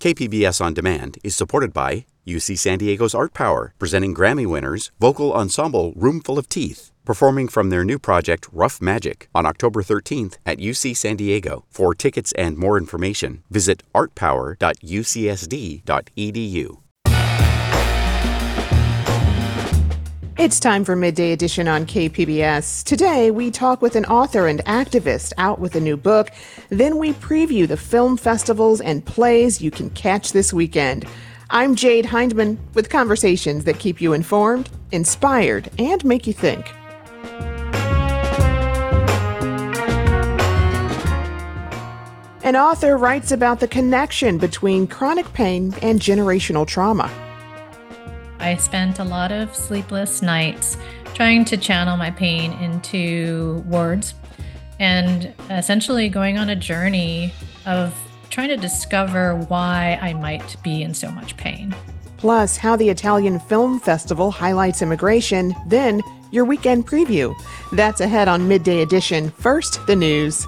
KPBS On Demand is supported by UC San Diego's Art Power, presenting Grammy winners vocal ensemble Roomful of Teeth, performing from their new project Rough Magic on October 13th at UC San Diego. For tickets and more information, visit artpower.ucsd.edu. It's time for Midday Edition on KPBS. Today, we talk with an author and activist out with a new book. Then we preview the film festivals and plays you can catch this weekend. I'm Jade Hindman with conversations that keep you informed, inspired, and make you think. An author writes about the connection between chronic pain and generational trauma. I spent a lot of sleepless nights trying to channel my pain into words and essentially going on a journey of trying to discover why I might be in so much pain. Plus, how the Italian Film Festival highlights immigration, then your weekend preview. That's ahead on Midday Edition. First, the news.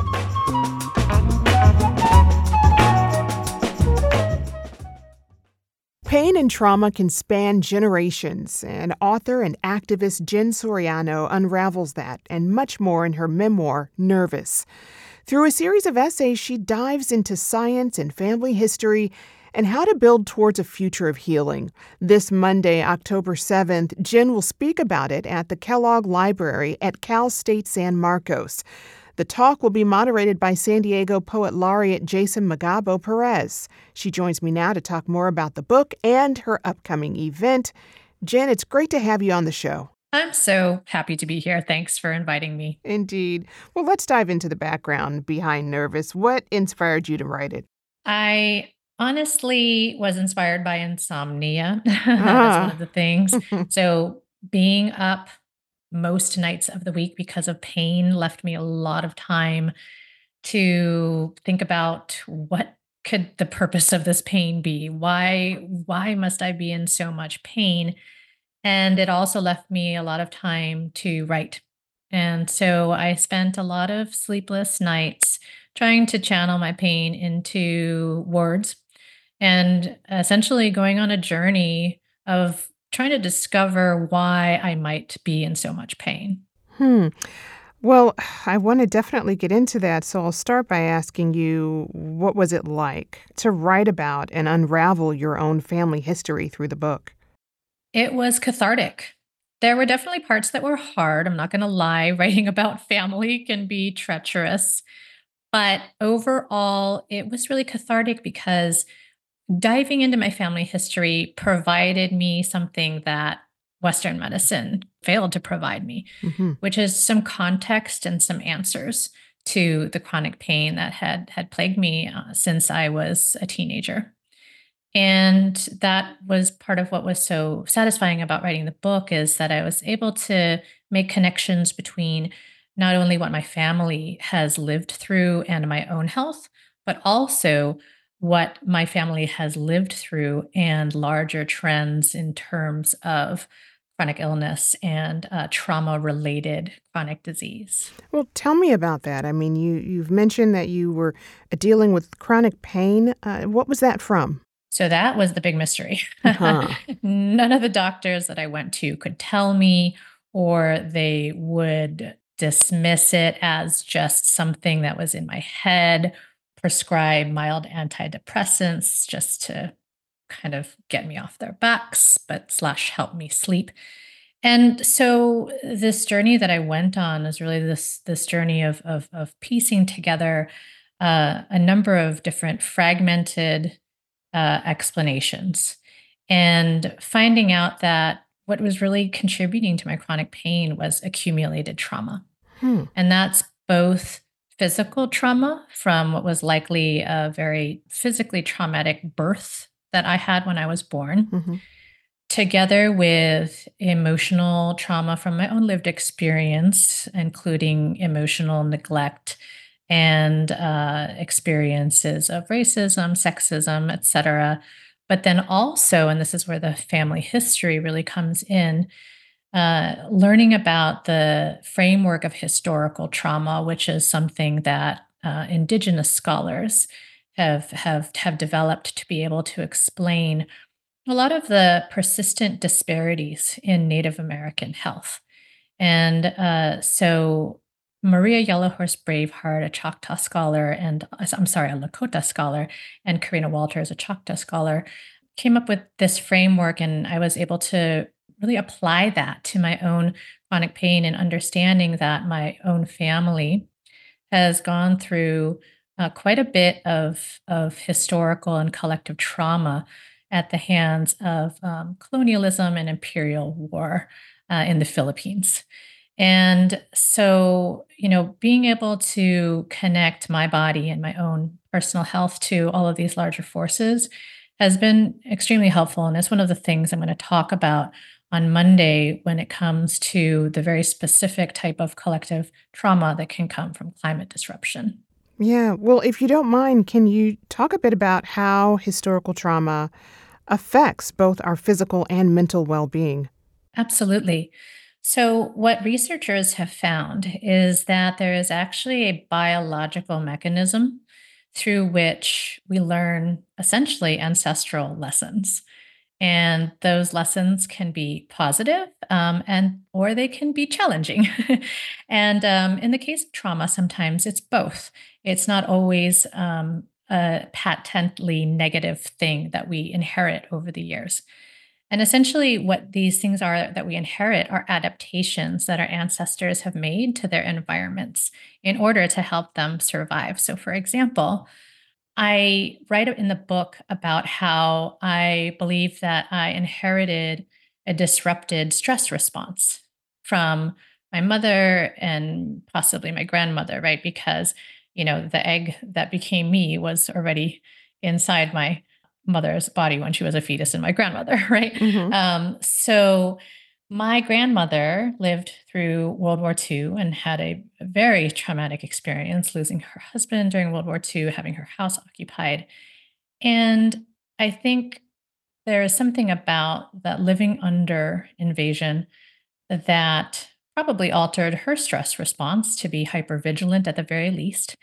Pain and trauma can span generations, and author and activist Jen Soriano unravels that and much more in her memoir, Nervous. Through a series of essays, she dives into science and family history and how to build towards a future of healing. This Monday, October 7th, Jen will speak about it at the Kellogg Library at Cal State San Marcos. The talk will be moderated by San Diego Poet Laureate Jason Magabo Perez. She joins me now to talk more about the book and her upcoming event. Jen, it's great to have you on the show. I'm so happy to be here. Thanks for inviting me. Indeed. Well, let's dive into the background behind Nervous. What inspired you to write it? I honestly was inspired by insomnia. That's one of the things. So being up most nights of the week because of pain left me a lot of time to think about what could the purpose of this pain be? Why must I be in so much pain? And it also left me a lot of time to write. And so I spent a lot of sleepless nights trying to channel my pain into words and essentially going on a journey of trying to discover why I might be in so much pain. Well, I want to definitely get into that, so I'll start by asking you, what was it like to write about and unravel your own family history through the book? It was cathartic. There were definitely parts that were hard. I'm not going to lie. Writing about family can be treacherous. But overall, it was really cathartic because diving into my family history provided me something that Western medicine failed to provide me, which is some context and some answers to the chronic pain that had plagued me since I was a teenager. And that was part of what was so satisfying about writing the book, is that I was able to make connections between not only what my family has lived through and my own health, but also what my family has lived through and larger trends in terms of chronic illness and trauma-related chronic disease. Well, tell me about that. I mean, you've mentioned that you were dealing with chronic pain. What was that from? So that was the big mystery. None of the doctors that I went to could tell me, or they would dismiss it as just something that was in my head, prescribe mild antidepressants just to kind of get me off their backs, but / help me sleep. And so this journey that I went on is really this journey of piecing together a number of different fragmented explanations and finding out that what was really contributing to my chronic pain was accumulated trauma. And that's both physical trauma from what was likely a very physically traumatic birth that I had when I was born, together with emotional trauma from my own lived experience, including emotional neglect and experiences of racism, sexism, etc. But then also, and this is where the family history really comes in, learning about the framework of historical trauma, which is something that Indigenous scholars have developed to be able to explain a lot of the persistent disparities in Native American health. And so Maria Yellowhorse Braveheart, a Choctaw scholar, and I'm sorry, a Lakota scholar, and Karina Walters, a Choctaw scholar, came up with this framework, and I was able to really apply that to my own chronic pain and understanding that my own family has gone through quite a bit of historical and collective trauma at the hands of colonialism and imperial war in the Philippines. And so, being able to connect my body and my own personal health to all of these larger forces has been extremely helpful. And it's one of the things I'm going to talk about on Monday when it comes to the very specific type of collective trauma that can come from climate disruption. Yeah. Well, if you don't mind, can you talk a bit about how historical trauma affects both our physical and mental well-being? Absolutely. So, what researchers have found is that there is actually a biological mechanism through which we learn essentially ancestral lessons. And those lessons can be positive, and or they can be challenging. And in the case of trauma, sometimes it's both. It's not always a patently negative thing that we inherit over the years. And essentially, what these things are that we inherit are adaptations that our ancestors have made to their environments in order to help them survive. So, for example, I write in the book about how I believe that I inherited a disrupted stress response from my mother and possibly my grandmother, right? Because, the egg that became me was already inside my mother's body when she was a fetus and my grandmother, right? Hmm. So my grandmother lived through World War II and had a very traumatic experience, losing her husband during World War II, having her house occupied. And I think there is something about that living under invasion that probably altered her stress response to be hypervigilant at the very least,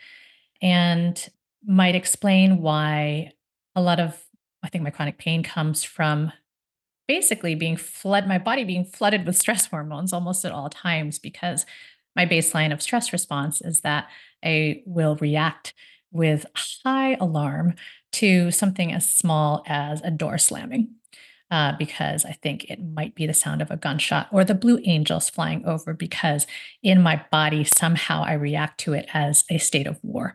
and might explain why a lot of, I think, my chronic pain comes from basically my body being flooded with stress hormones almost at all times, because my baseline of stress response is that I will react with high alarm to something as small as a door slamming. Because I think it might be the sound of a gunshot or the blue angels flying over, because in my body, somehow I react to it as a state of war.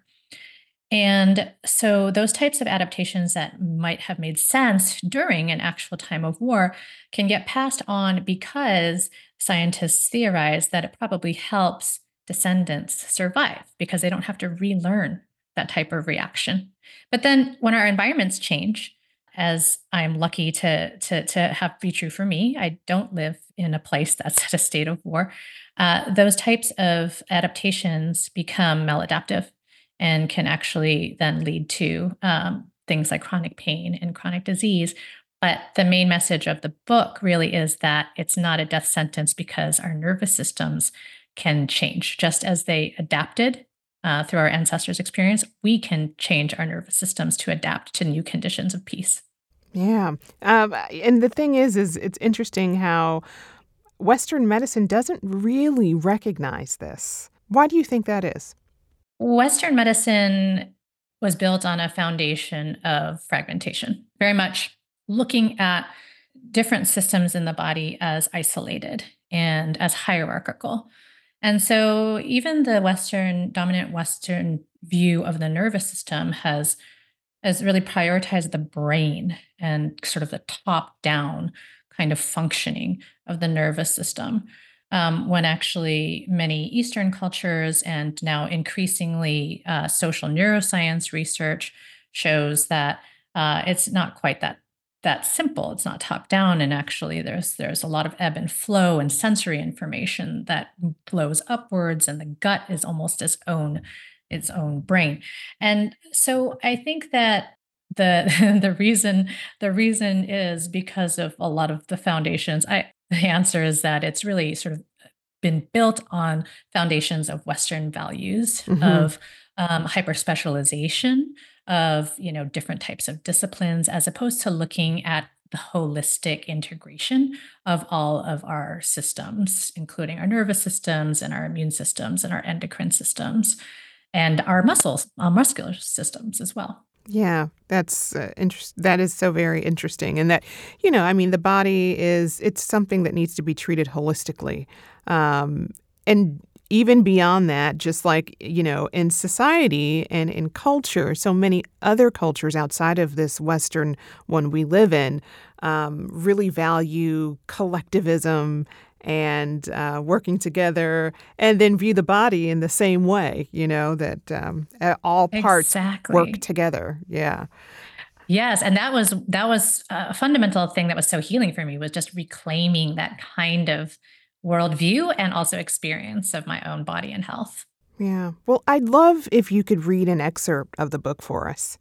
And so, those types of adaptations that might have made sense during an actual time of war can get passed on, because scientists theorize that it probably helps descendants survive because they don't have to relearn that type of reaction. But then, when our environments change, as I'm lucky to have be true for me, I don't live in a place that's at a state of war. Those types of adaptations become maladaptive and can actually then lead to things like chronic pain and chronic disease. But the main message of the book really is that it's not a death sentence, because our nervous systems can change. Just as they adapted through our ancestors' experience, we can change our nervous systems to adapt to new conditions of peace. Yeah. And the thing is it's interesting how Western medicine doesn't really recognize this. Why do you think that is? Western medicine was built on a foundation of fragmentation, very much looking at different systems in the body as isolated and as hierarchical. And so, even the dominant Western view of the nervous system has really prioritized the brain and sort of the top down kind of functioning of the nervous system. When actually many Eastern cultures, and now increasingly social neuroscience research, shows that it's not quite that simple. It's not top down, and actually there's a lot of ebb and flow and sensory information that flows upwards, and the gut is almost its own brain. And so I think that the the reason is because of a lot of the foundations. The answer is that it's really sort of been built on foundations of Western values Hmm. of hyper specialization, of, different types of disciplines, as opposed to looking at the holistic integration of all of our systems, including our nervous systems and our immune systems and our endocrine systems and our muscular systems as well. Yeah, that's that is so very interesting. And that, I mean, the body it's something that needs to be treated holistically. And even beyond that, just like, in society and in culture, so many other cultures outside of this Western one we live in really value collectivism and working together, and then view the body in the same way, that all parts work Exactly. together. Yeah. Yes, and that was a fundamental thing that was so healing for me, was just reclaiming that kind of worldview and also experience of my own body and health. Yeah. Well, I'd love if you could read an excerpt of the book for us.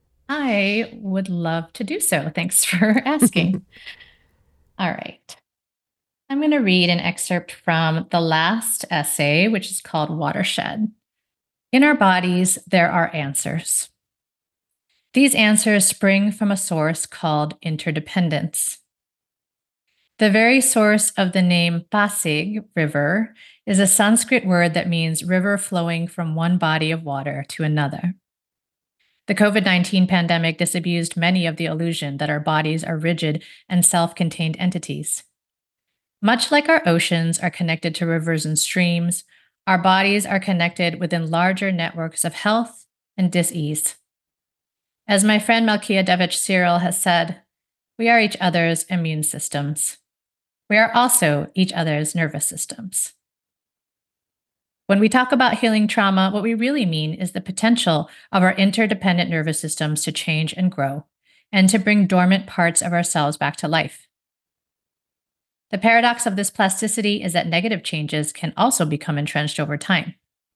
I would love to do so. Thanks for asking. All right. I'm going to read an excerpt from the last essay, which is called Watershed. In our bodies, there are answers. These answers spring from a source called interdependence. The very source of the name Pasig, river, is a Sanskrit word that means river flowing from one body of water to another. The COVID-19 pandemic disabused many of the illusion that our bodies are rigid and self-contained entities. Much like our oceans are connected to rivers and streams, our bodies are connected within larger networks of health and dis-ease. As my friend Melchizedek Cyril has said, we are each other's immune systems. We are also each other's nervous systems. When we talk about healing trauma, what we really mean is the potential of our interdependent nervous systems to change and grow, and to bring dormant parts of ourselves back to life. The paradox of this plasticity is that negative changes can also become entrenched over time.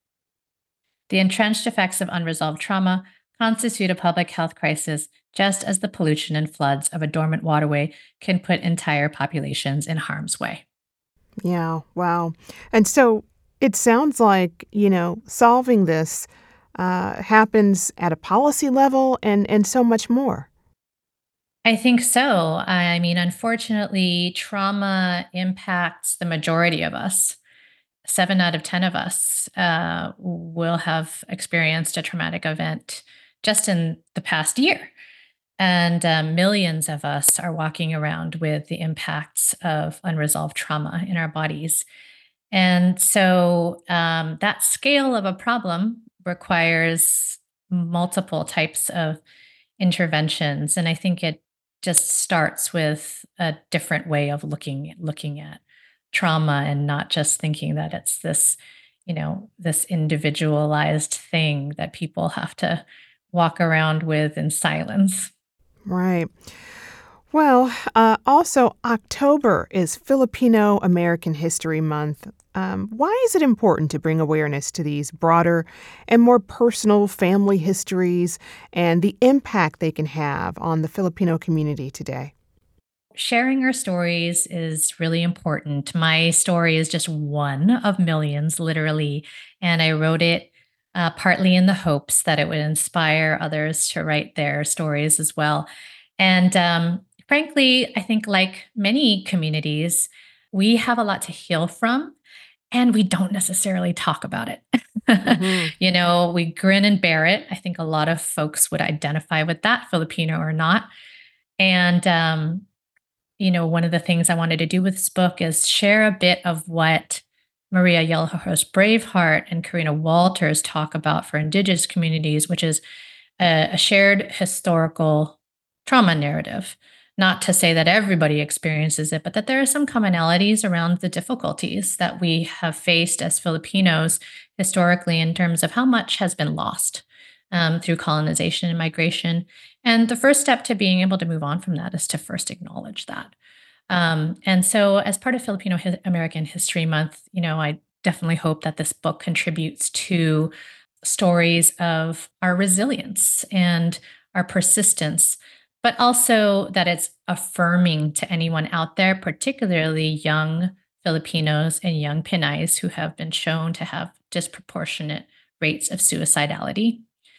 The entrenched effects of unresolved trauma constitute a public health crisis, just as the pollution and floods of a dormant waterway can put entire populations in harm's way. Yeah. Wow. And so it sounds like, solving this happens at a policy level and so much more. I think so. I mean, unfortunately, trauma impacts the majority of us. 7 out of 10 of us will have experienced a traumatic event just in the past year. And millions of us are walking around with the impacts of unresolved trauma in our bodies. And so that scale of a problem requires multiple types of interventions. And I think it just starts with a different way of looking at trauma, and not just thinking that it's this individualized thing that people have to walk around with in silence. Right. Well, also, October is Filipino American History Month. Why is it important to bring awareness to these broader and more personal family histories and the impact they can have on the Filipino community today? Sharing our stories is really important. My story is just one of millions, literally, and I wrote it partly in the hopes that it would inspire others to write their stories as well. And frankly, I think, like many communities, we have a lot to heal from, and we don't necessarily talk about it. Hmm. We grin and bear it. I think a lot of folks would identify with that, Filipino or not. And one of the things I wanted to do with this book is share a bit of what Maria Yellowhorse Braveheart and Karina Walters talk about for Indigenous communities, which is a shared historical trauma narrative. Not to say that everybody experiences it, but that there are some commonalities around the difficulties that we have faced as Filipinos historically, in terms of how much has been lost through colonization and migration. And the first step to being able to move on from that is to first acknowledge that. And so, as part of Filipino American History Month, I definitely hope that this book contributes to stories of our resilience and our persistence, but also that it's affirming to anyone out there, particularly young Filipinos and young Pinays who have been shown to have disproportionate rates of suicidality,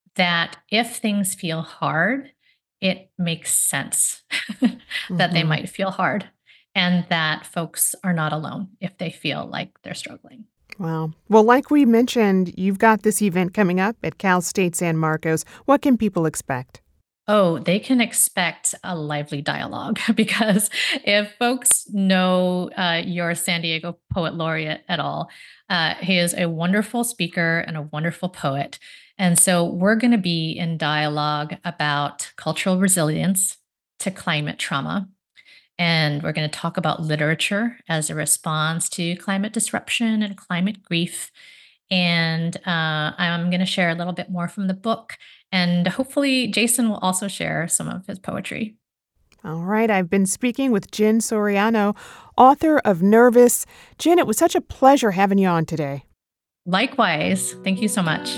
that if things feel hard, it makes sense that they might feel hard, and that folks are not alone if they feel like they're struggling. Wow. Well, like we mentioned, you've got this event coming up at Cal State San Marcos. What can people expect? Oh, they can expect a lively dialogue because if folks know your San Diego Poet Laureate at all, he is a wonderful speaker and a wonderful poet. And so we're going to be in dialogue about cultural resilience to climate trauma. And we're going to talk about literature as a response to climate disruption and climate grief. And I'm going to share a little bit more from the book. And hopefully, Jason will also share some of his poetry. All right. I've been speaking with Jen Soriano, author of Nervous. Jen, it was such a pleasure having you on today. Likewise. Thank you so much.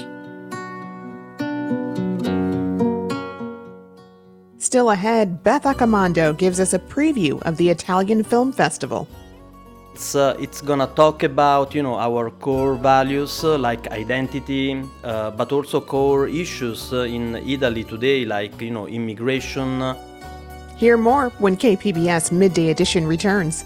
Still ahead, Beth Accomando gives us a preview of the Italian Film Festival. It's gonna talk about, our core values like identity, but also core issues in Italy today, like, immigration. Hear more when KPBS Midday Edition returns.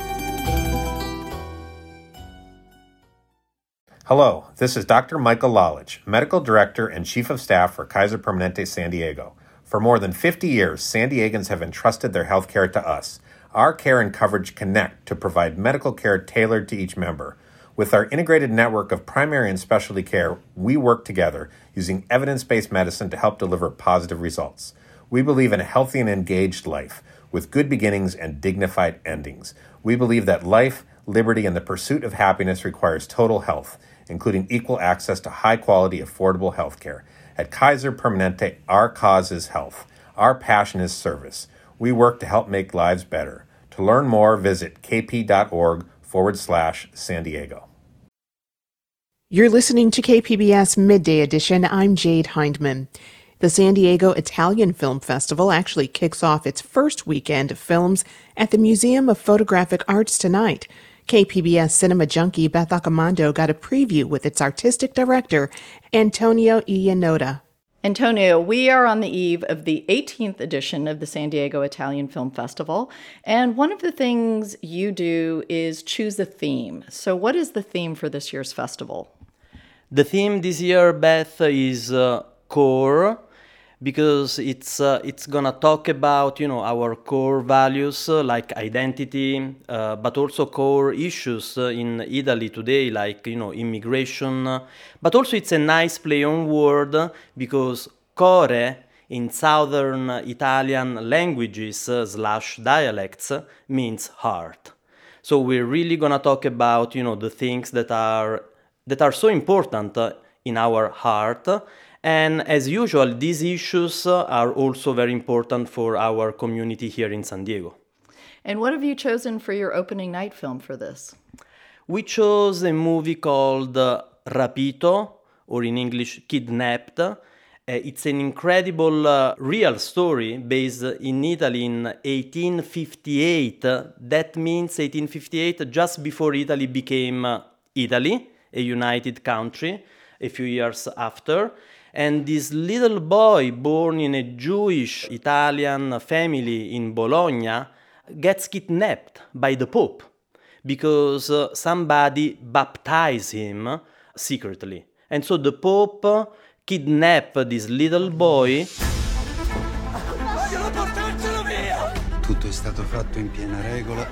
Hello, this is Dr. Michael Lalich, Medical Director and Chief of Staff for Kaiser Permanente San Diego. For more than 50 years, San Diegans have entrusted their health care to us. Our care and coverage connect to provide medical care tailored to each member. With our integrated network of primary and specialty care, we work together using evidence-based medicine to help deliver positive results. We believe in a healthy and engaged life with good beginnings and dignified endings. We believe that life, liberty, and the pursuit of happiness requires total health, including equal access to high-quality, affordable health care. At Kaiser Permanente, our cause is health. Our passion is service. We work to help make lives better. To learn more, visit kp.org/San Diego. You're listening to KPBS Midday Edition. I'm Jade Hindman. The San Diego Italian Film Festival actually kicks off its first weekend of films at the Museum of Photographic Arts tonight. KPBS cinema junkie Beth Accomando got a preview with its artistic director, Antonio Iannotta. Antonio, we are on the eve of the 18th edition of the San Diego Italian Film Festival, and one of the things you do is choose a theme. So what is the theme for this year's festival? The theme this year, Beth, is core, because it's gonna talk about, our core values like identity, but also core issues in Italy today, like, immigration. But also it's a nice play on word, because core in southern Italian languages / dialects means heart. So we're really gonna talk about, the things that are so important in our heart. And as usual, these issues are also very important for our community here in San Diego. And what have you chosen for your opening night film for this? We chose a movie called Rapito, or in English, Kidnapped. It's an incredible real story based in Italy in 1858. That means 1858, just before Italy became Italy, a united country, a few years after. And this little boy born in a Jewish Italian family in Bologna gets kidnapped by the Pope because somebody baptized him secretly. And so the Pope kidnapped this little boy. Vogliono portarcelo via! Tutto è stato fatto in piena regola,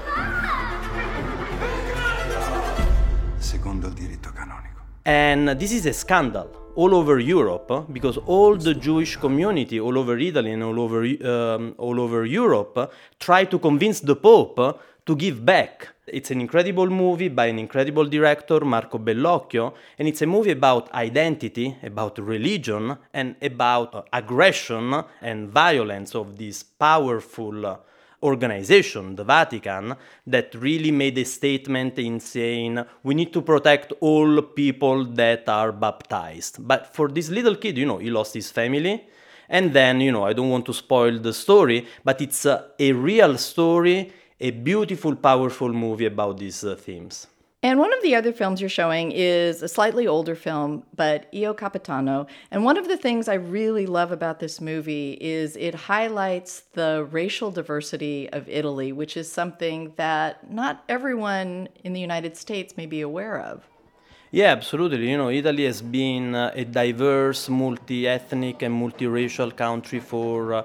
secondo il diritto canonico. And this is a scandal all over Europe, because all the Jewish community all over Italy and all over Europe try to convince the Pope to give back. It's an incredible movie by an incredible director, Marco Bellocchio, and it's a movie about identity, about religion, and about aggression and violence of this powerful organization, the Vatican, that really made a statement in saying we need to protect all people that are baptized. But for this little kid, he lost his family. And then, I don't want to spoil the story, but it's a real story, a beautiful, powerful movie about these themes. And one of the other films you're showing is a slightly older film, but Io Capitano. And one of the things I really love about this movie is it highlights the racial diversity of Italy, which is something that not everyone in the United States may be aware of. Yeah, absolutely. You know, Italy has been a diverse, multi-ethnic and multiracial country for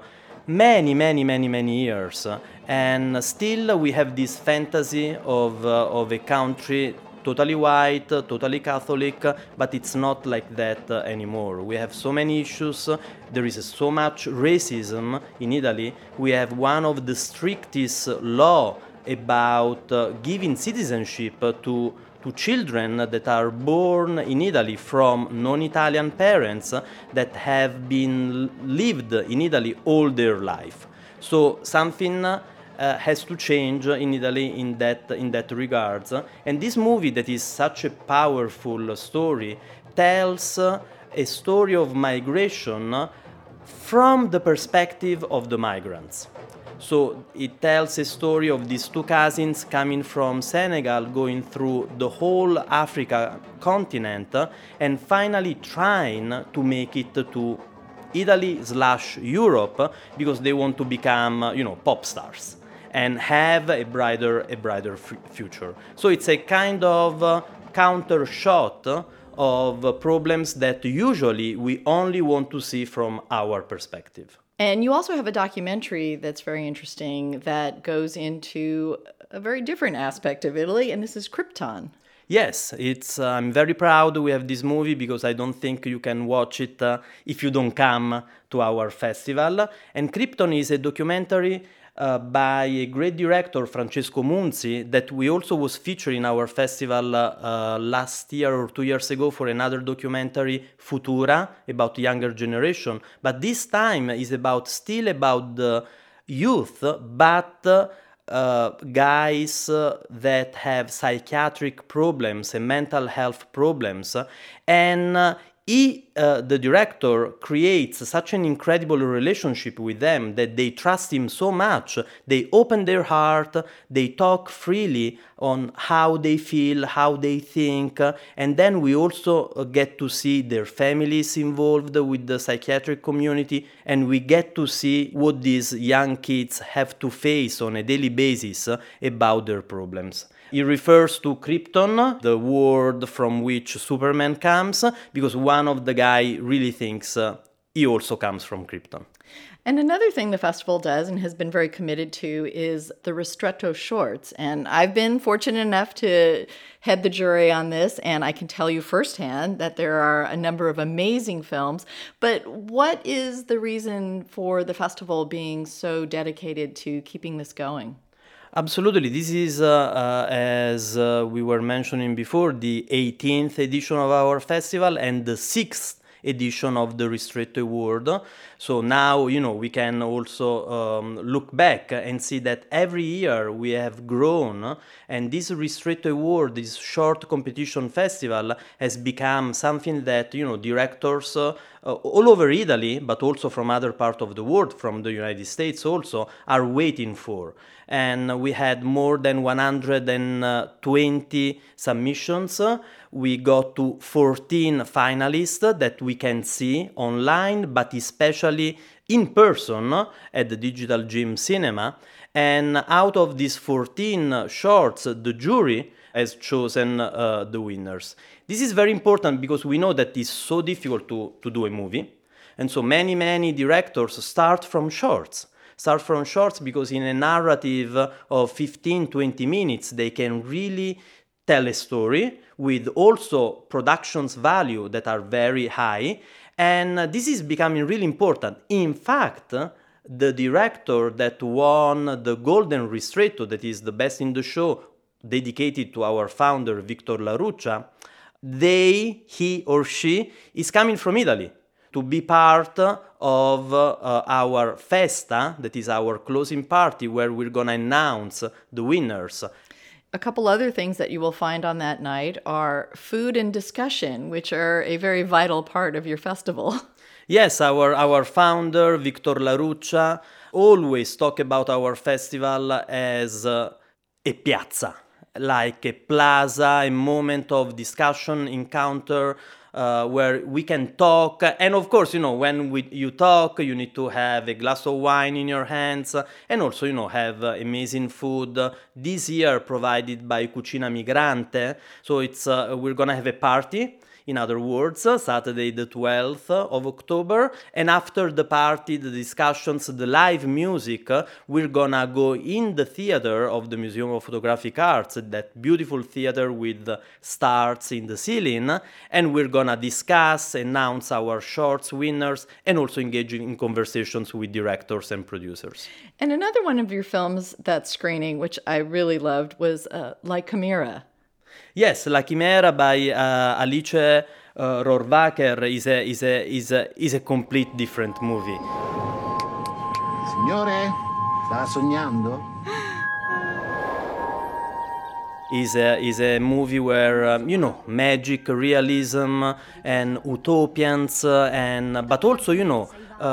many years. And still we have this fantasy of a country totally white, totally Catholic, but it's not like that anymore. We have so many issues. There is so much racism in Italy. We have one of the strictest law about giving citizenship to children that are born in Italy from non-Italian parents that have been lived in Italy all their life. So something has to change in Italy in that regards. And this movie, that is such a powerful story, tells a story of migration from the perspective of the migrants. So it tells a story of these two cousins coming from Senegal, going through the whole Africa continent, and finally trying to make it to Italy/Europe because they want to become, pop stars and have a brighter future. So it's a kind of counter shot of problems that usually we only want to see from our perspective. And you also have a documentary that's very interesting that goes into a very different aspect of Italy, and this is Krypton. Yes, I'm very proud we have this movie because I don't think you can watch it if you don't come to our festival. And Krypton is a documentary by a great director, Francesco Munzi, that we also was featured in our festival last year or 2 years ago for another documentary, Futura, about younger generation. But this time is still about the youth, but guys that have psychiatric problems and mental health problems. And the director creates such an incredible relationship with them that they trust him so much. They open their heart, they talk freely on how they feel, how they think, and then we also get to see their families involved with the psychiatric community, and we get to see what these young kids have to face on a daily basis about their problems. It refers to Krypton, the world from which Superman comes, because one of the guy really thinks he also comes from Krypton. And another thing the festival does and has been very committed to is the Ristretto shorts. And I've been fortunate enough to head the jury on this, and I can tell you firsthand that there are a number of amazing films. But what is the reason for the festival being so dedicated to keeping this going? Absolutely. This is, as we were mentioning before, the 18th edition of our festival and the 6th edition of the Ristretto Award. So now, we can also look back and see that every year we have grown, and this Ristretto Award, this short competition festival, has become something that, directors all over Italy, but also from other parts of the world, from the United States also, are waiting for. And we had more than 120 submissions. We got to 14 finalists that we can see online, but especially in person at the Digital Gym Cinema. And out of these 14 shorts, the jury has chosen the winners. This is very important because we know that it's so difficult to do a movie. And so many directors start from shorts because in a narrative of 15-20 minutes, they can really tell a story with also productions value that are very high. And this is becoming really important. In fact, the director that won the Golden Ristretto, that is the best in the show, dedicated to our founder, Victor Laruccia, he or she is coming from Italy to be part of our festa, that is our closing party, where we're going to announce the winners. A couple other things that you will find on that night are food and discussion, which are a very vital part of your festival. Yes, our founder, Victor Laruccia, always talk about our festival as a piazza. like a plaza, a moment of discussion, encounter, where we can talk. And of course, when you talk, you need to have a glass of wine in your hands, and also, have amazing food. This year provided by Cucina Migrante. So it's we're gonna have a party. In other words, Saturday the 12th of October. And after the party, the discussions, the live music, we're gonna go in the theater of the Museum of Photographic Arts, that beautiful theater with stars in the ceiling. And we're gonna discuss, announce our shorts winners, and also engage in conversations with directors and producers. And another one of your films that's screening, which I really loved, was La Chimera. Yes, La Chimera by Alice Rohrwacher is a complete different movie. Signore, sta sognando? Is a movie where magic, realism, and utopians, but also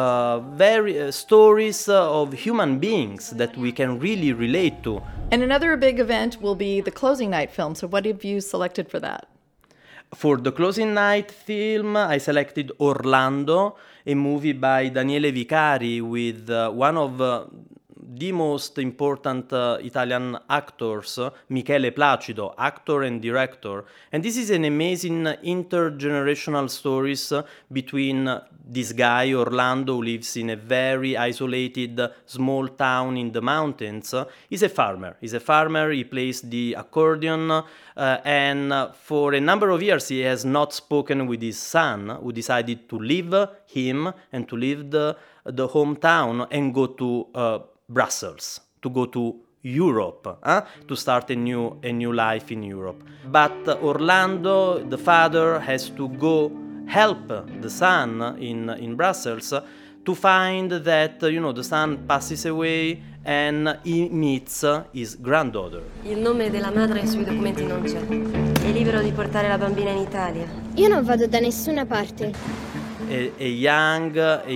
very stories of human beings that we can really relate to. And another big event will be the closing night film. So what have you selected for that? For the closing night film, I selected Orlando, a movie by Daniele Vicari with one of the most important Italian actors, Michele Placido, actor and director. And this is an amazing intergenerational stories between this guy, Orlando, who lives in a very isolated small town in the mountains. He's a farmer. He plays the accordion, and for a number of years he has not spoken with his son, who decided to leave him and to leave the hometown and go to Brussels, to go to Europe, to start a new life in Europe. But Orlando, the father, has to go help the son in Brussels to find that the son passes away and he meets his granddaughter. Il nome della madre sui documenti non c'è. È libero di portare la bambina in Italia. Io non vado da nessuna parte. A young,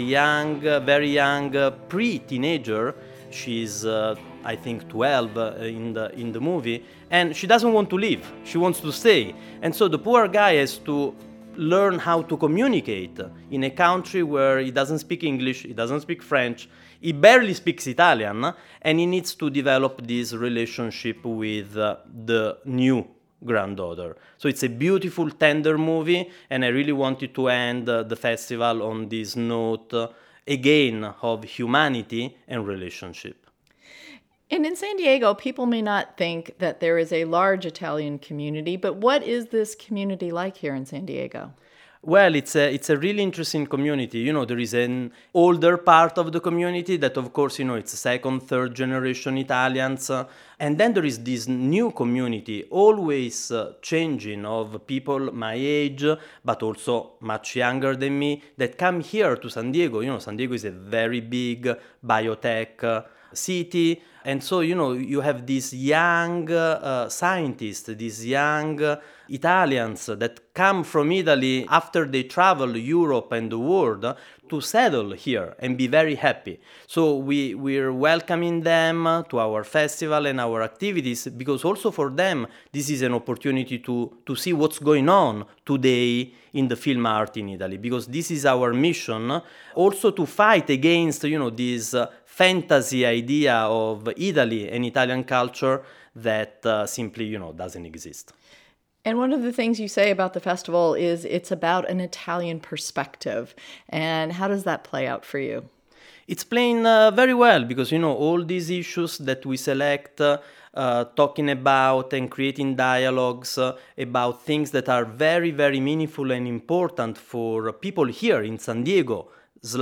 very young pre-teenager. She's, I think, 12 in the movie, and she doesn't want to leave. She wants to stay. And so the poor guy has to learn how to communicate in a country where he doesn't speak English, he doesn't speak French, he barely speaks Italian, and he needs to develop this relationship with the new granddaughter. So it's a beautiful, tender movie, and I really wanted to end the festival on this note again of humanity and relationship. And in San Diego, people may not think that there is a large Italian community, but what is this community like here in San Diego? Well, it's a really interesting community. There is an older part of the community that, of course, it's second, third generation Italians. And then there is this new community, always changing, of people my age, but also much younger than me, that come here to San Diego. San Diego is a very big biotech city. And so, you have these young scientists, these young Italians that come from Italy after they travel Europe and the world to settle here and be very happy. So we're welcoming them to our festival and our activities, because also for them, this is an opportunity to see what's going on today in the film art in Italy, because this is our mission, also to fight against, this fantasy idea of Italy and Italian culture that simply, doesn't exist. And one of the things you say about the festival is it's about an Italian perspective. And how does that play out for you? It's playing very well, because, all these issues that we select, talking about and creating dialogues about things that are very, very meaningful and important for people here in San Diego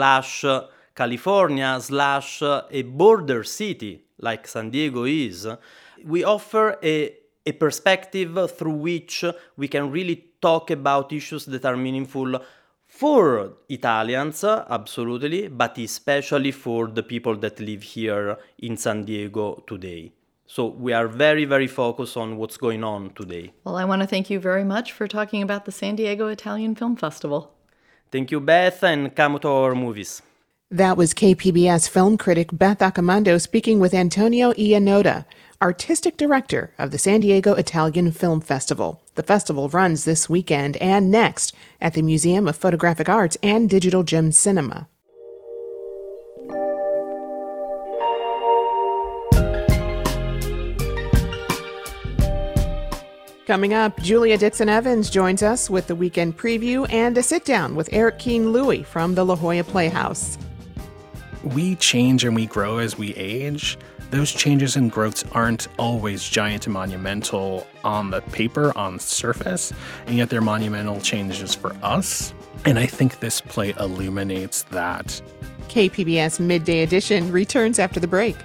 / California / a border city like San Diego is. We offer a perspective through which we can really talk about issues that are meaningful for Italians, absolutely, but especially for the people that live here in San Diego today. So we are very, very focused on what's going on today. Well, I want to thank you very much for talking about the San Diego Italian Film Festival. Thank you, Beth, and come to our movies. That was KPBS film critic Beth Accomando speaking with Antonio Iannotta. artistic director of the San Diego Italian Film Festival. The festival runs this weekend and next at the Museum of Photographic Arts and Digital Gem Cinema. Coming up, Julia Dixon-Evans joins us with the weekend preview and a sit-down with Eric Keane Louie from the La Jolla Playhouse. We change and we grow as we age. Those changes and growths aren't always giant and monumental on the paper, on the surface, and yet they're monumental changes for us. And I think this play illuminates that. KPBS Midday Edition returns after the break.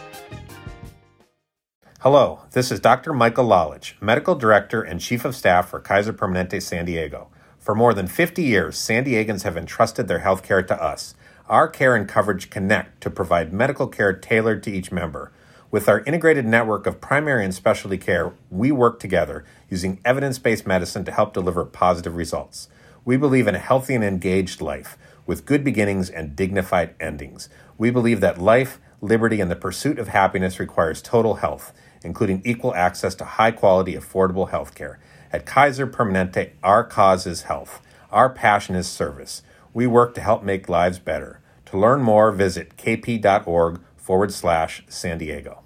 Hello, this is Dr. Michael Lalich, Medical Director and Chief of Staff for Kaiser Permanente San Diego. For more than 50 years, San Diegans have entrusted their health care to us. Our care and coverage connect to provide medical care tailored to each member. With our integrated network of primary and specialty care, we work together using evidence-based medicine to help deliver positive results. We believe in a healthy and engaged life with good beginnings and dignified endings. We believe that life, liberty, and the pursuit of happiness requires total health, including equal access to high-quality, affordable health care. At Kaiser Permanente, our cause is health. Our passion is service. We work to help make lives better. To learn more, visit kp.org/San Diego.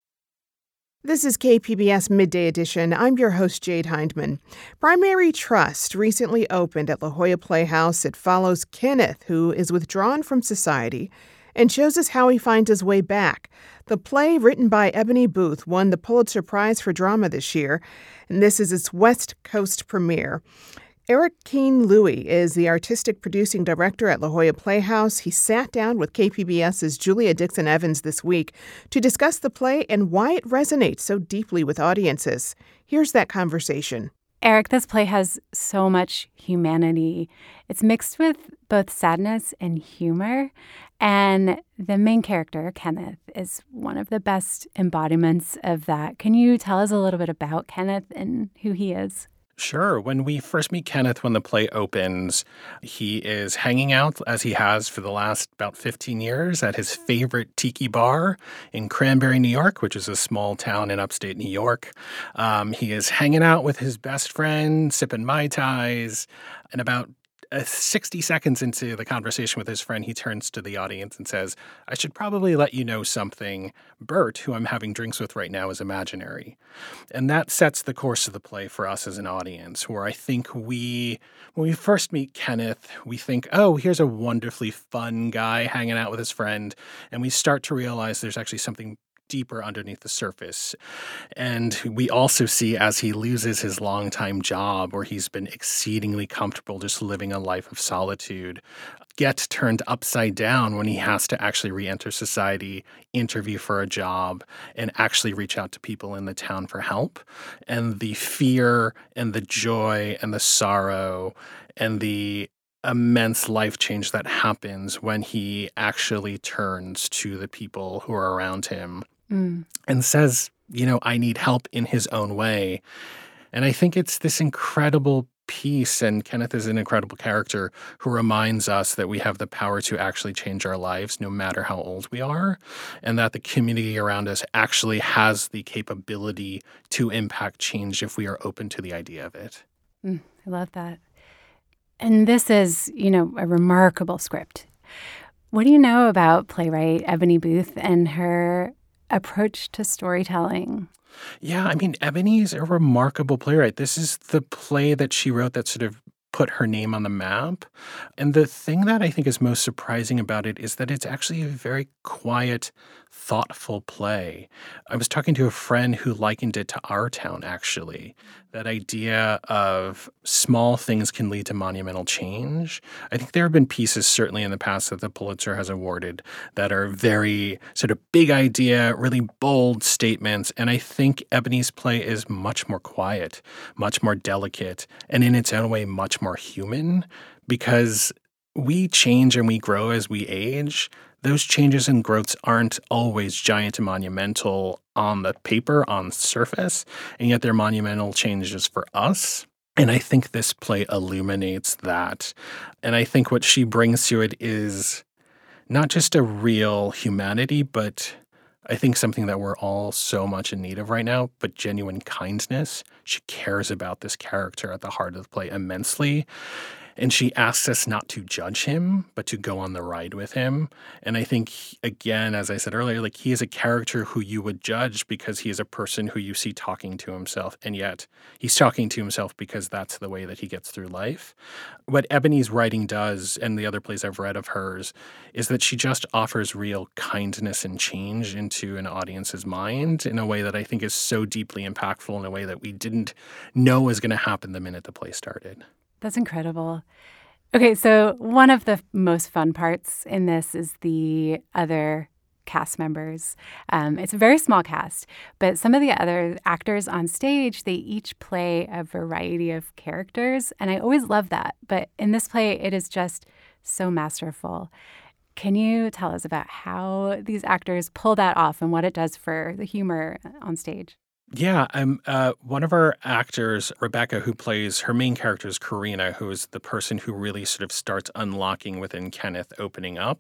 This is KPBS Midday Edition. I'm your host, Jade Hindman. Primary Trust recently opened at La Jolla Playhouse. It follows Kenneth, who is withdrawn from society, and shows us how he finds his way back. The play, written by Ebony Booth, won the Pulitzer Prize for Drama this year, and this is its West Coast premiere. Eric Keane Louie is the artistic producing director at La Jolla Playhouse. He sat down with KPBS's Julia Dixon-Evans this week to discuss the play and why it resonates so deeply with audiences. Here's that conversation. Eric, this play has so much humanity. It's mixed with both sadness and humor. And the main character, Kenneth, is one of the best embodiments of that. Can you tell us a little bit about Kenneth and who he is? Sure. When we first meet Kenneth, when the play opens, he is hanging out, as he has for the last about 15 years, at his favorite tiki bar in Cranberry, New York, which is a small town in upstate New York. He is hanging out with his best friend, sipping Mai Tais, and about 60 seconds into the conversation with his friend, he turns to the audience and says, "I should probably let you know something. Bert, who I'm having drinks with right now, is imaginary." And that sets the course of the play for us as an audience, where I think when we first meet Kenneth, we think, oh, here's a wonderfully fun guy hanging out with his friend. And we start to realize there's actually something deeper underneath the surface. And we also see, as he loses his longtime job, where he's been exceedingly comfortable just living a life of solitude, get turned upside down when he has to actually re-enter society, interview for a job, and actually reach out to people in the town for help. And the fear and the joy and the sorrow and the immense life change that happens when he actually turns to the people who are around him and says, I need help in his own way. And I think it's this incredible piece, and Kenneth is an incredible character who reminds us that we have the power to actually change our lives no matter how old we are, and that the community around us actually has the capability to impact change if we are open to the idea of it. I love that. And this is, a remarkable script. What do you know about playwright Ebony Booth and her approach to storytelling? Yeah, Ebony's a remarkable playwright. This is the play that she wrote that sort of put her name on the map. And the thing that I think is most surprising about it is that it's actually a very quiet, thoughtful play. I was talking to a friend who likened it to Our Town, actually. That idea of small things can lead to monumental change. I think there have been pieces, certainly in the past, that the Pulitzer has awarded that are very sort of big idea, really bold statements. And I think Ebony's play is much more quiet, much more delicate, and in its own way, much more human, because we change and we grow as we age. Those changes and growths aren't always giant and monumental on the paper, on the surface, and yet they're monumental changes for us. And I think this play illuminates that. And I think what she brings to it is not just a real humanity, but I think something that we're all so much in need of right now, but genuine kindness. She cares about this character at the heart of the play immensely. And she asks us not to judge him, but to go on the ride with him. And I think, again, as I said earlier, like he is a character who you would judge because he is a person who you see talking to himself. And yet he's talking to himself because that's the way that he gets through life. What Ebony's writing does, and the other plays I've read of hers, is that she just offers real kindness and change into an audience's mind in a way that I think is so deeply impactful, in a way that we didn't know was going to happen the minute the play started. That's incredible. Okay, so one of the most fun parts in this is the other cast members. It's a very small cast, but some of the other actors on stage, they each play a variety of characters, and I always love that. But in this play, it is just so masterful. Can you tell us about how these actors pull that off and what it does for the humor on stage? Yeah, one of our actors, Rebecca, who plays her main character is Karina, who is the person who really sort of starts unlocking within Kenneth opening up,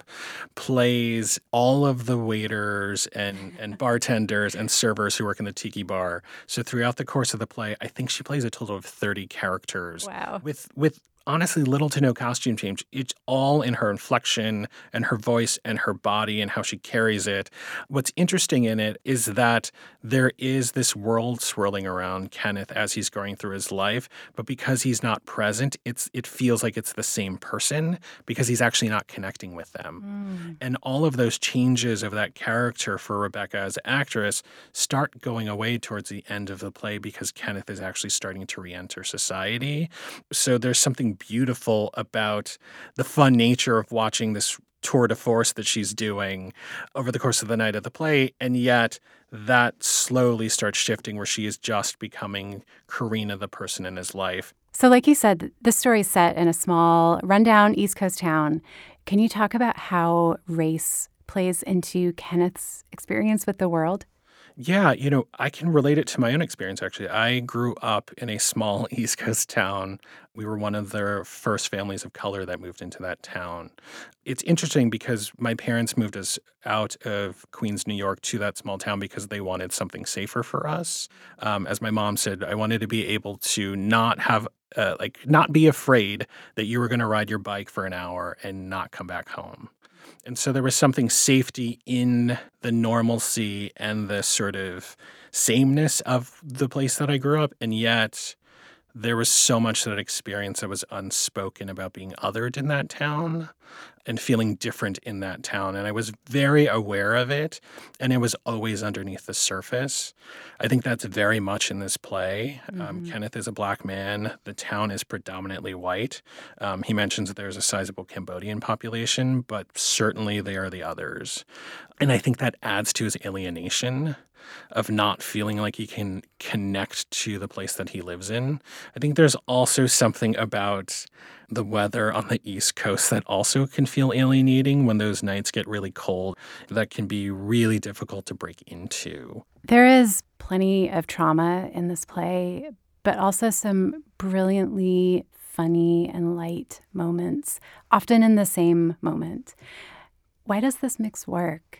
plays all of the waiters and bartenders and servers who work in the tiki bar. So throughout the course of the play, I think she plays a total of 30 characters. Wow. With honestly little to no costume change. It's all in her inflection and her voice and her body and how she carries it. What's interesting in it is that there is this world swirling around Kenneth as he's going through his life, but because he's not present, it feels like it's the same person because he's actually not connecting with them. And all of those changes of that character for Rebecca as an actress start going away towards the end of the play because Kenneth is actually starting to re-enter society. So there's something beautiful about the fun nature of watching this tour de force that she's doing over the course of the night of the play, and yet that slowly starts shifting where she is just becoming Karina, the person in his life. So like you said, this story is set in a small, rundown East Coast town. Can you talk about how race plays into Kenneth's experience with the world? Yeah, I can relate it to my own experience, actually. I grew up in a small East Coast town. We were one of the first families of color that moved into that town. It's interesting because my parents moved us out of Queens, New York to that small town because they wanted something safer for us. As my mom said, I wanted to be able to not have not be afraid that you were going to ride your bike for an hour and not come back home. And so there was something safety in the normalcy and the sort of sameness of the place that I grew up. And yet there was so much that experience that was unspoken about being othered in that town and feeling different in that town. And I was very aware of it, and it was always underneath the surface. I think that's very much in this play. Kenneth is a Black man. The town is predominantly white. He mentions that there's a sizable Cambodian population, but certainly they are the others. And I think that adds to his alienation of not feeling like he can connect to the place that he lives in. I think there's also something about the weather on the East Coast that also can feel alienating when those nights get really cold. That can be really difficult to break into. There is plenty of trauma in this play, but also some brilliantly funny and light moments, often in the same moment. Why does this mix work?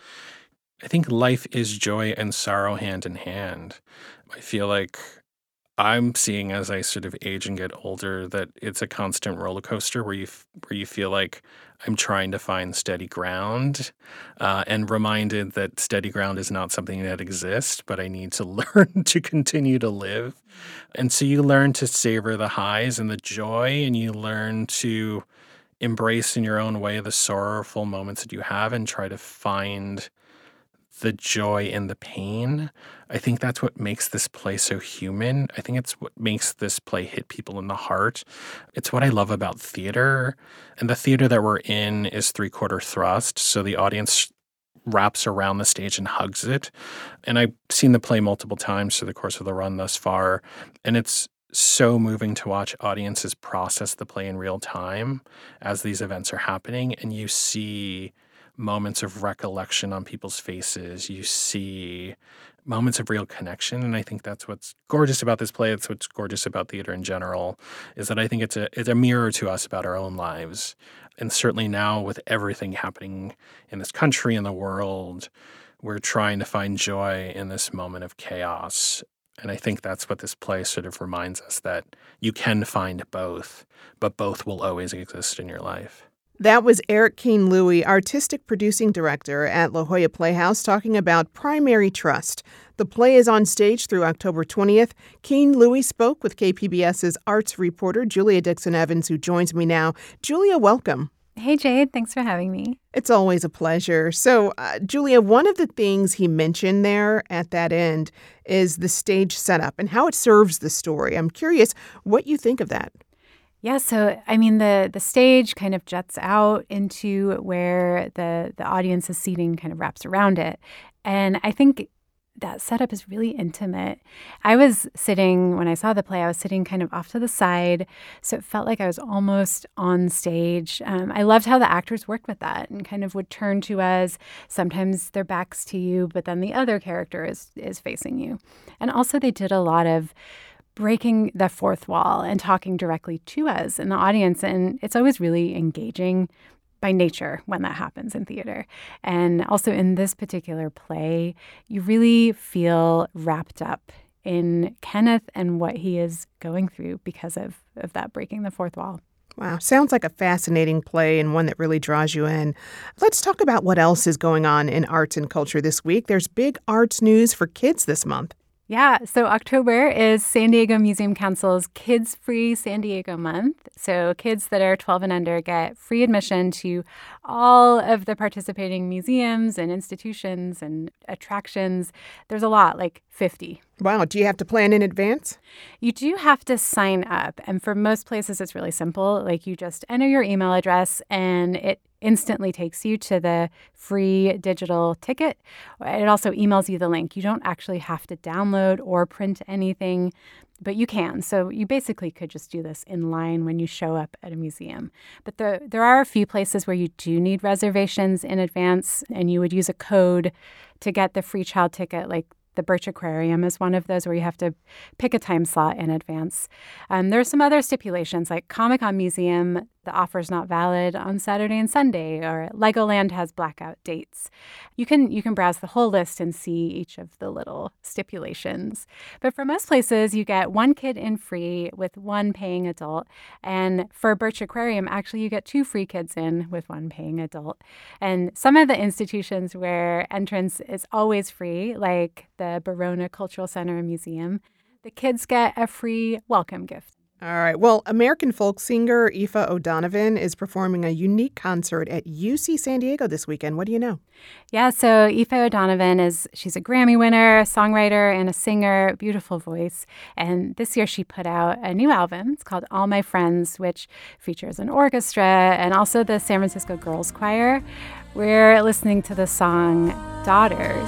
I think life is joy and sorrow hand in hand. I feel like I'm seeing as I sort of age and get older that it's a constant roller coaster where you feel like I'm trying to find steady ground and reminded that steady ground is not something that exists, but I need to learn to continue to live. And so you learn to savor the highs and the joy, and you learn to embrace in your own way the sorrowful moments that you have and try to find the joy in the pain. I think that's what makes this play so human. I think it's what makes this play hit people in the heart. It's what I love about theater. And the theater that we're in is 3/4 thrust, so the audience wraps around the stage and hugs it. And I've seen the play multiple times through the course of the run thus far, and it's so moving to watch audiences process the play in real time as these events are happening, and you see moments of recollection on people's faces. You see moments of real connection, and I think that's what's gorgeous about this play. It's what's gorgeous about theater in general, is that I think it's a mirror to us about our own lives. And certainly now with everything happening in this country and the world, we're trying to find joy in this moment of chaos. And I think that's what this play sort of reminds us, that you can find both, but both will always exist in your life. That was Eric Keane Louie, artistic producing director at La Jolla Playhouse, talking about Primary Trust. The play is on stage through October 20th. Keane Louie spoke with KPBS's arts reporter, Julia Dixon Evans, who joins me now. Julia, welcome. Hey, Jade. Thanks for having me. It's always a pleasure. So, Julia, one of the things he mentioned there at that end is the stage setup and how it serves the story. I'm curious what you think of that. Yeah, so I mean, the stage kind of juts out into where the audience's seating kind of wraps around it. And I think that setup is really intimate. I was sitting, when I saw the play, I was sitting kind of off to the side, so it felt like I was almost on stage. I loved how the actors worked with that and kind of would turn to us. Sometimes their backs to you, but then the other character is facing you. And also they did a lot of breaking the fourth wall and talking directly to us in the audience. And it's always really engaging by nature when that happens in theater. And also in this particular play, you really feel wrapped up in Kenneth and what he is going through because of that breaking the fourth wall. Wow. Sounds like a fascinating play and one that really draws you in. Let's talk about what else is going on in arts and culture this week. There's big arts news for kids this month. Yeah, so October is San Diego Museum Council's Kids Free San Diego Month. So kids that are 12 and under get free admission to all of the participating museums and institutions and attractions. There's a lot, like 50. Wow. Do you have to plan in advance? You do have to sign up. And for most places, it's really simple. Like you just enter your email address and it instantly takes you to the free digital ticket. It also emails you the link. You don't actually have to download or print anything, but you can. So you basically could just do this in line when you show up at a museum. But there are a few places where you do need reservations in advance, and you would use a code to get the free child ticket, like the Birch Aquarium is one of those where you have to pick a time slot in advance. There are some other stipulations, like Comic-Con Museum, the offer's not valid on Saturday and Sunday, or Legoland has blackout dates. You can browse the whole list and see each of the little stipulations. But for most places, you get one kid in free with one paying adult. And for Birch Aquarium, actually, you get 2 free kids in with one paying adult. And some of the institutions where entrance is always free, like the Barona Cultural Center and Museum, the kids get a free welcome gift. All right. Well, American folk singer Aoife O'Donovan is performing a unique concert at UC San Diego this weekend. What do you know? Yeah, so Aoife O'Donovan she's a Grammy winner, a songwriter, and a singer, beautiful voice. And this year she put out a new album. It's called All My Friends, which features an orchestra and also the San Francisco Girls Choir. We're listening to the song Daughters.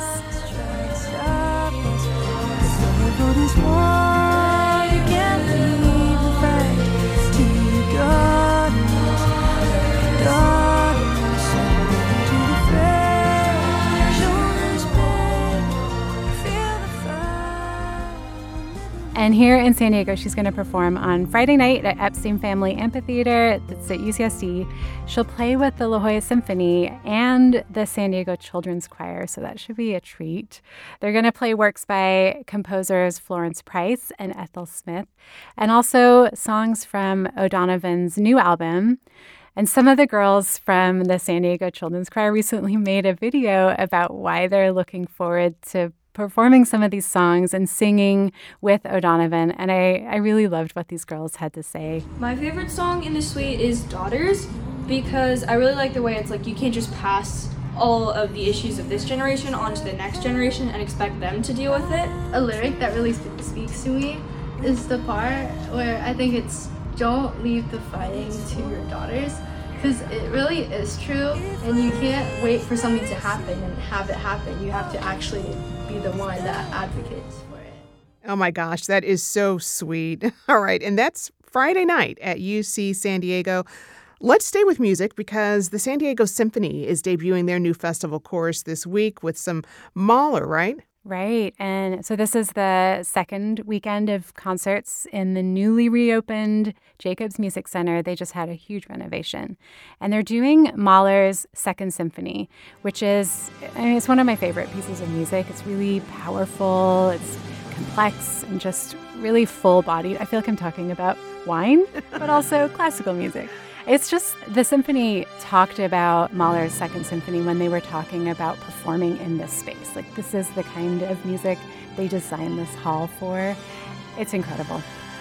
And here in San Diego, she's going to perform on Friday night at Epstein Family Amphitheater. It's at UCSD. She'll play with the La Jolla Symphony and the San Diego Children's Choir, so that should be a treat. They're going to play works by composers Florence Price and Ethel Smith, and also songs from O'Donovan's new album. And some of the girls from the San Diego Children's Choir recently made a video about why they're looking forward to performing some of these songs and singing with O'Donovan. And I really loved what these girls had to say. My favorite song in the suite is Daughters, because I really like the way it's like you can't just pass all of the issues of this generation onto the next generation and expect them to deal with it. A lyric that really speaks to me is the part where I think it's don't leave the fighting to your daughters, because it really is true, and you can't wait for something to happen and have it happen. You have to actually be the one that advocates for it. Oh my gosh, that is so sweet. All right, and that's Friday night at UC San Diego. Let's stay with music because the San Diego Symphony is debuting their new festival chorus this week with some Mahler, right? Right. And so this is the second weekend of concerts in the newly reopened Jacobs Music Center. They just had a huge renovation. And they're doing Mahler's Second Symphony, which is, it's one of my favorite pieces of music. It's really powerful. It's complex and just really full-bodied. I feel like I'm talking about wine, but also classical music. It's just, the symphony talked about Mahler's Second Symphony when they were talking about performing in this space. Like, this is the kind of music they designed this hall for. It's incredible.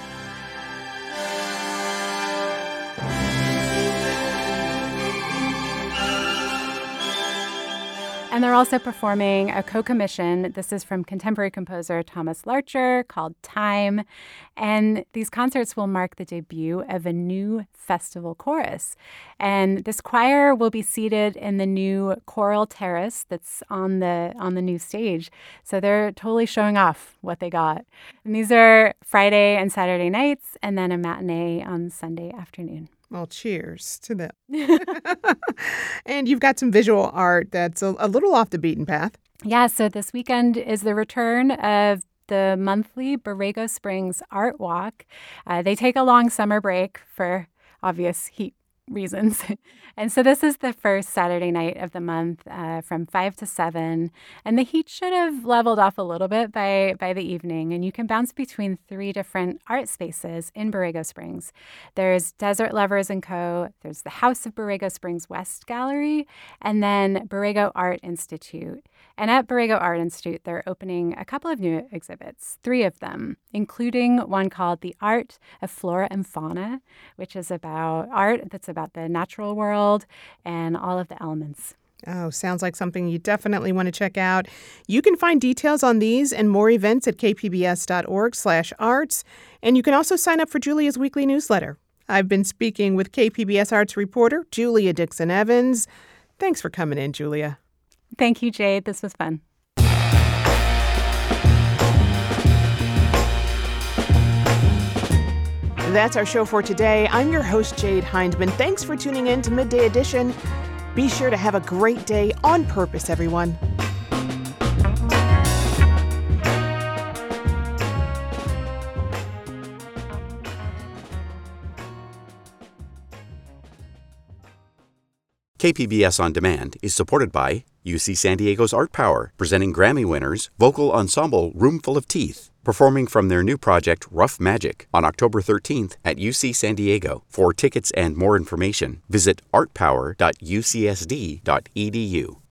And they're also performing a co-commission. This is from contemporary composer Thomas Larcher, called Time. And these concerts will mark the debut of a new festival chorus. And this choir will be seated in the new choral terrace that's on the new stage. So they're totally showing off what they got. And these are Friday and Saturday nights, and then a matinee on Sunday afternoon. Well, cheers to them. And you've got some visual art that's a little off the beaten path. Yeah, so this weekend is the return of the monthly Borrego Springs Art Walk. They take a long summer break for obvious heat reasons. And so this is the first Saturday night of the month from 5 to 7. And the heat should have leveled off a little bit by the evening. And you can bounce between 3 different art spaces in Borrego Springs. There's Desert Lovers & Co., there's the House of Borrego Springs West Gallery, and then Borrego Art Institute. And at Borrego Art Institute, they're opening a couple of new exhibits, 3 of them, including one called The Art of Flora and Fauna, which is about art that's about the natural world and all of the elements. Oh, sounds like something you definitely want to check out. You can find details on these and more events at kpbs.org/arts. And you can also sign up for Julia's weekly newsletter. I've been speaking with KPBS Arts reporter Julia Dixon Evans. Thanks for coming in, Julia. Thank you, Jade. This was fun. That's our show for today. I'm your host, Jade Hindman. Thanks for tuning in to Midday Edition. Be sure to have a great day on purpose, everyone. KPBS On Demand is supported by UC San Diego's Art Power, presenting Grammy winners vocal ensemble Roomful of Teeth, performing from their new project Rough Magic on October 13th at UC San Diego. For tickets and more information, visit artpower.ucsd.edu.